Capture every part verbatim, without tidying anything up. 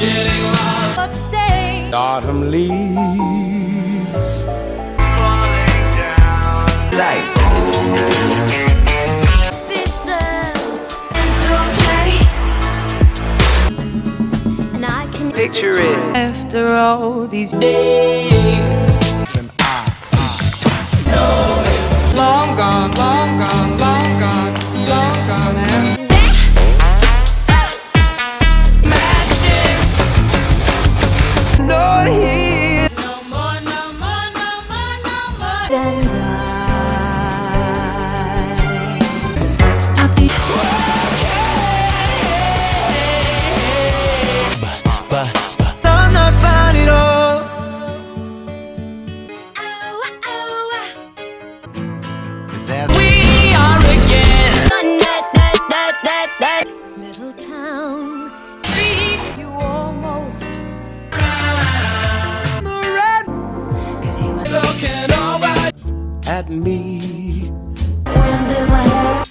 getting lost upstate. Autumn leaves falling down like This is into a place, and I can picture it after all these days. Long gone, long gone, long gone, long gone now. Matches. not here. No more, no more, no more, no more. Then I'm not fine at all. Is that we are again. That, that, that, that, that. Little town. You almost. Cause you were looking over at me? When did my hair?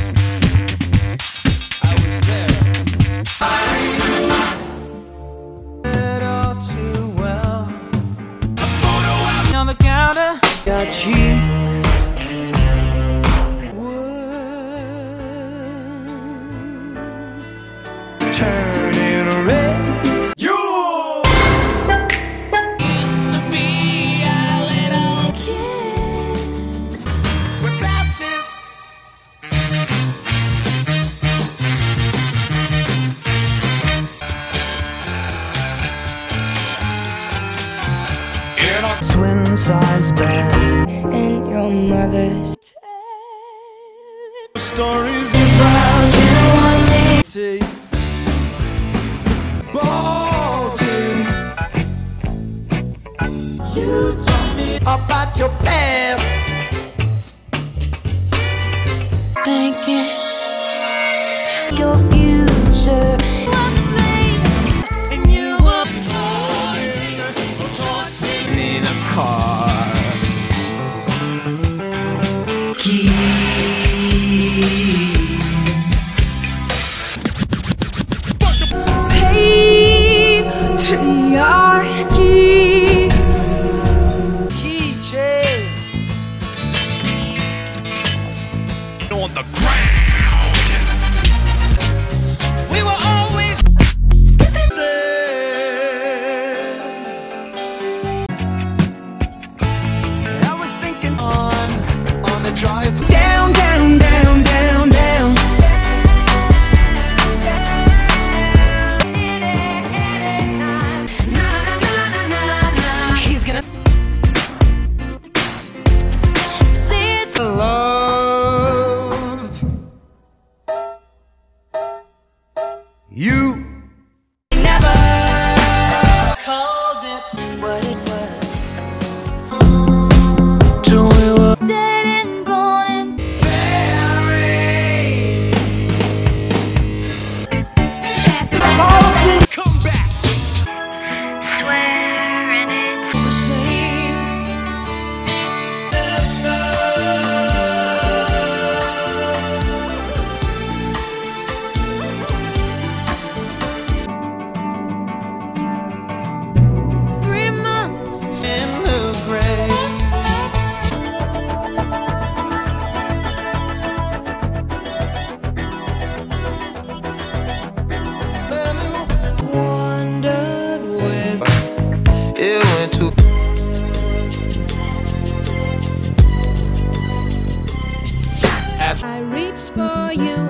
I was there. All too well. On the counter, Your cheeks turning red. You Used to be a little kid. with glasses. In a twin size bed. And your mother's Stories about you and me. see. Bolton. You told me About your past. thinking your future. And you were tossing in a car. patriarchy. Keychain. On the ground. We were always I was thinking on on the drive. Down, down, down, down, down. He's gonna see it's Love you. never Called it what it was. till we were Dead and gone and married. checked Come back. swearing it's the same. Three months In the grave. Wondered when It went to I reached for you.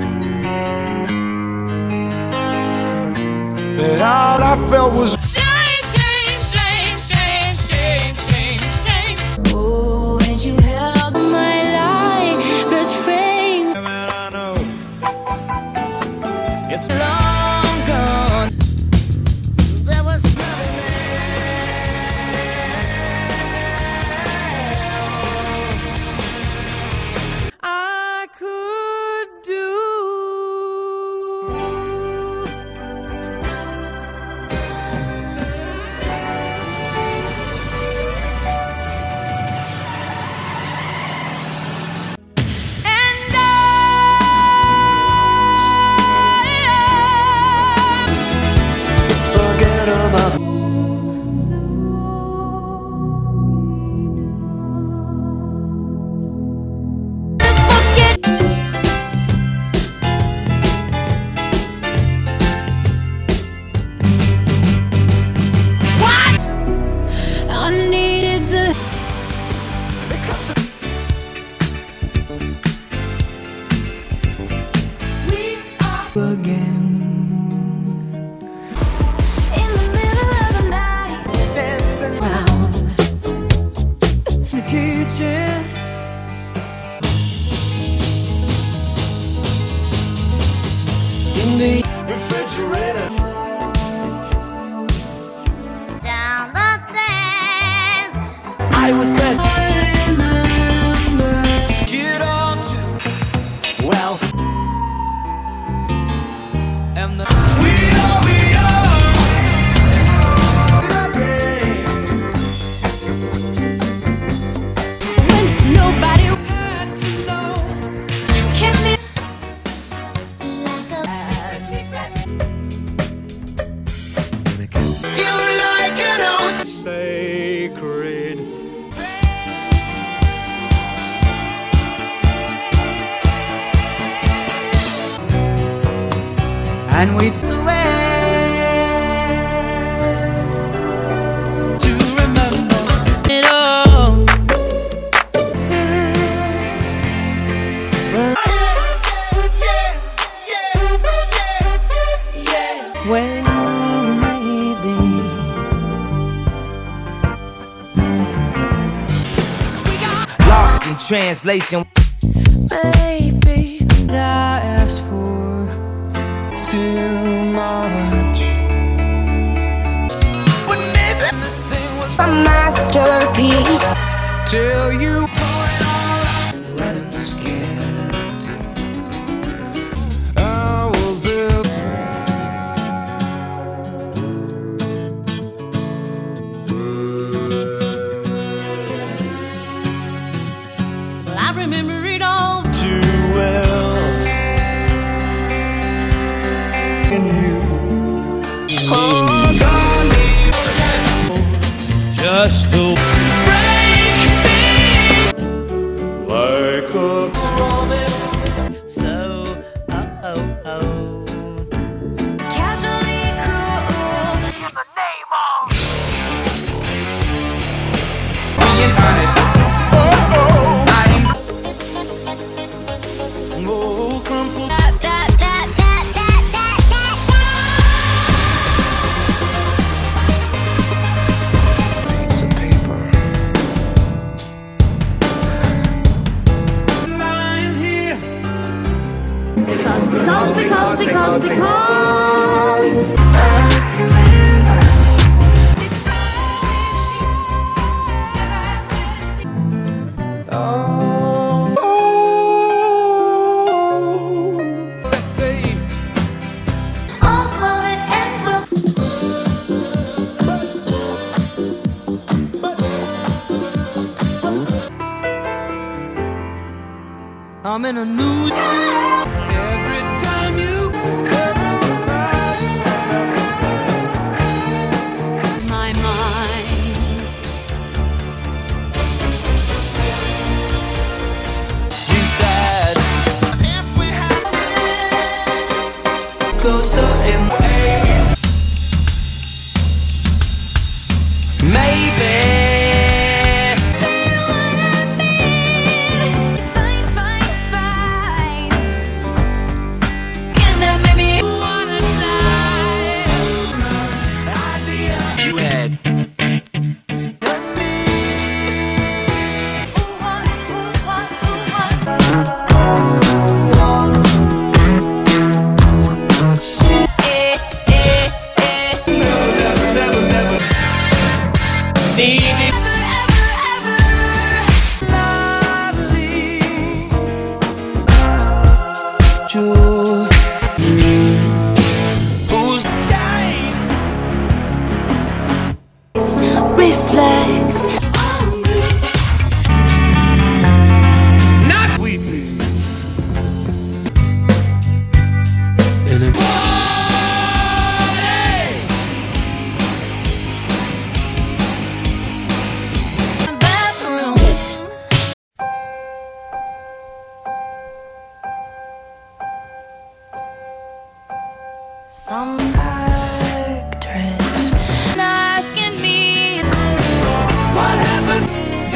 but all I felt was Shame, shame, shame, shame, shame, shame, shame. Oh, and you held my lifeless frame. I know. It's Long gone. there was nothing I could do. And I I needed to. We are Again. in the middle of the night. Dancing Round. the kitchen. In the refrigerator. Down the stairs. I was best. I remember. Get on to. Well. And the. We are, we are. When nobody had to know. Kept me like a secret. You like an oath. Sacred. And we swear to remember it all. When maybe Lost in translation. baby what I asked for Too much. But maybe this thing was a masterpiece. till you pour it all out. Let him scared. I was there. Well, I remember it all. Too well. And you. Oh, God, just to break me like a promise. So, oh, oh, oh. Casually cruel. Being honest. Oh, oh. I'm Oh, crumpled. That, that, that, that, that, that, that, Piece of paper. Lying here. Because, because, because, because. all's well that ends well. I'm in a new every time you My mind. you said if we had closer in ways maybe Fine, fine, fine. And that made me wanna die. idea you had. Eh, eh. Some actress asking me What happened?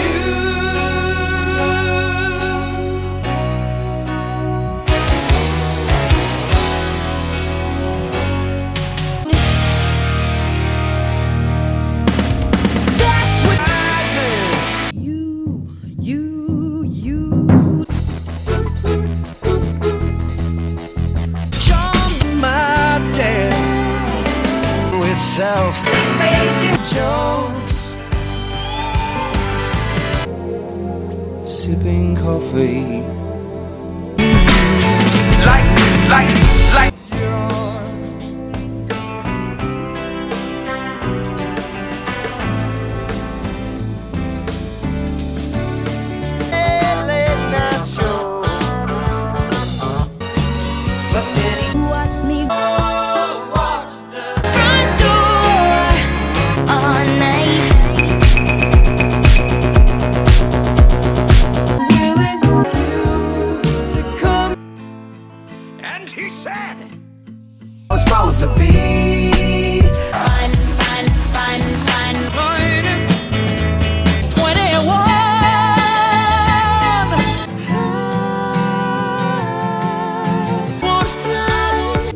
that's what I do. You, you, you. Charm my dad with self Crazy jokes. sipping coffee. Like, like, like. Late night show. But any Watch me front door all night. and he said I was supposed to be Fun, fun, fun, fun. twenty-one. Time won't fly.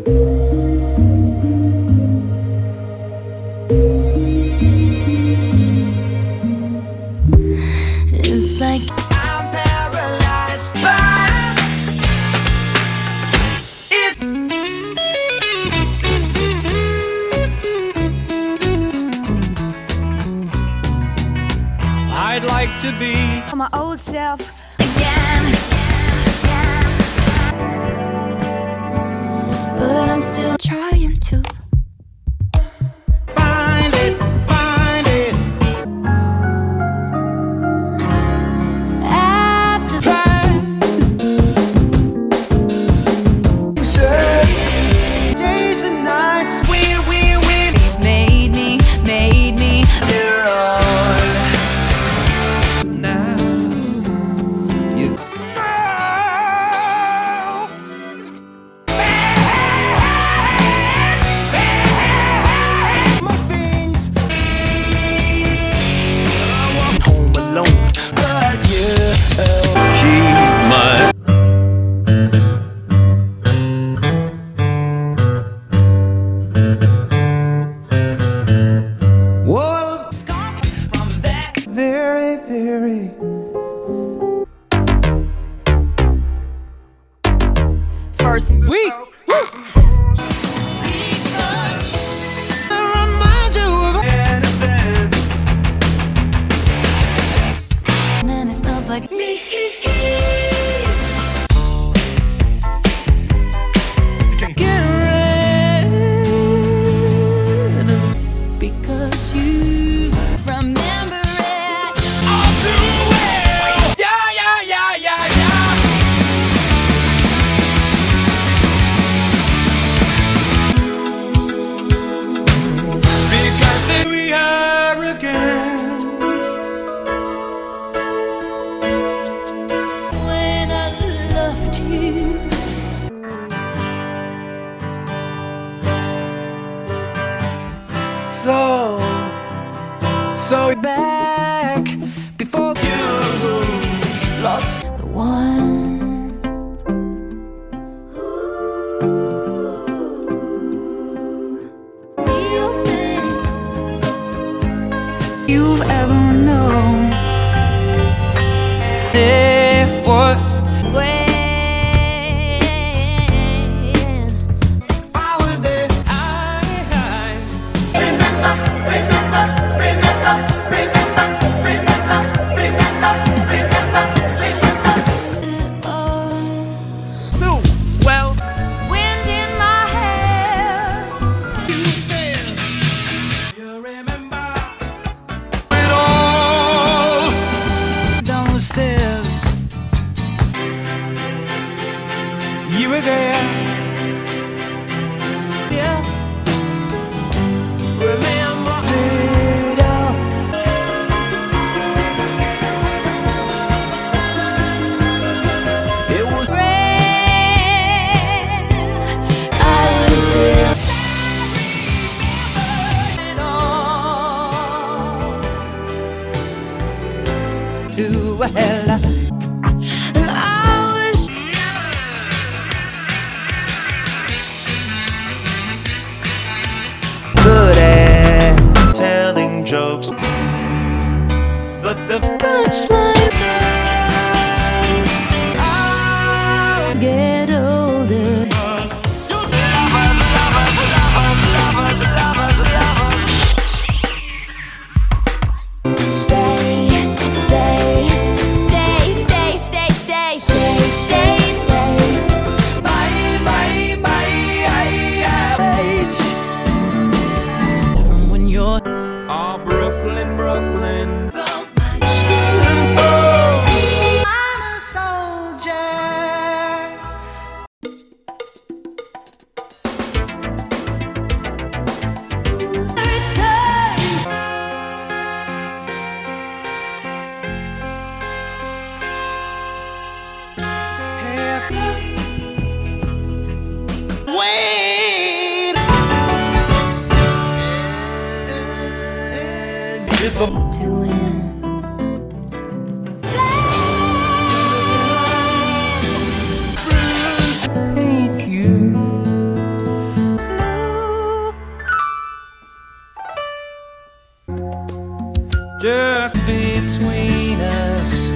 It's like I'm paralyzed by it. I'd like to be my old self again. But I'm still trying to find it, find it. after Days and nights, win, win, win. made me, made me. You're on now. You my things. I walk home alone, but you keep my. Whoa, from that very, very First week. remind you of innocence. And it smells like me. Get rid of Because you remember it. all too well. Yeah, yeah, yeah, yeah, yeah. Because then we are again. When I loved you. So, so back before you lost. The one real thing you've ever known. It was When I was there. I, oh, too well. wind in my hair. You remember it all. folks. But the punchline. I'll get older. Stay, stay, stay, stay, stay, stay, stay, stay, stay. bye, bye, bye, age. From when you're Oh, Brooklyn, Brooklyn. broke my School and boys. I'm a soldier. Return. Wait. Rhythm. To win. Hate you. Just between us.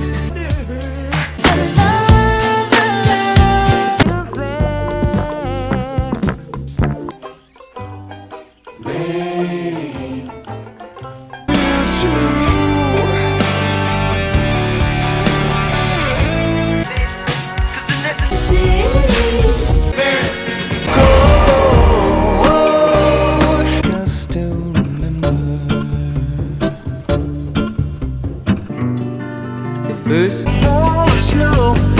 I still remember the first fall of snow.